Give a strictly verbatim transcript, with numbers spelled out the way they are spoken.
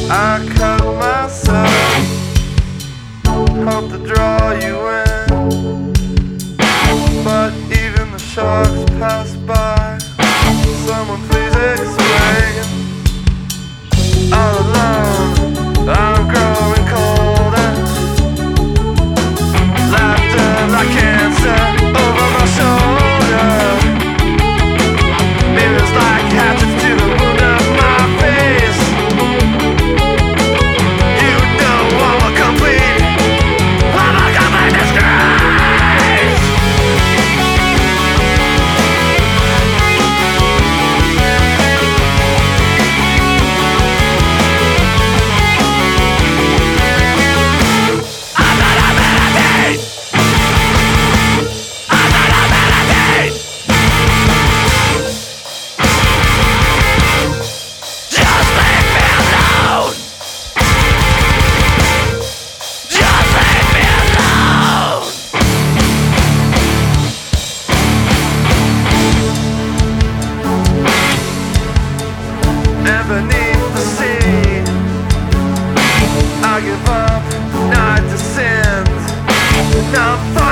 I cut myself, hope to draw you in, but even the sharks pass by. Someone please explain. All alone, I'm growing colder. Laughter like cancer over my shoulder. Mirrors like hatchets to the wound of my face. You know I'm a complete, I'm a complete disgrace. I'm not a meditate. I'm not a meditate. Just leave me alone. Just leave me alone. And beneath the sea, I give up, not to sins, not